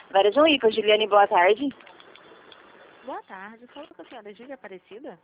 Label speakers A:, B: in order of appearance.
A: Várias João Ica, Juliane, boa tarde.
B: Boa tarde, fala com a senhora Júlia Aparecida?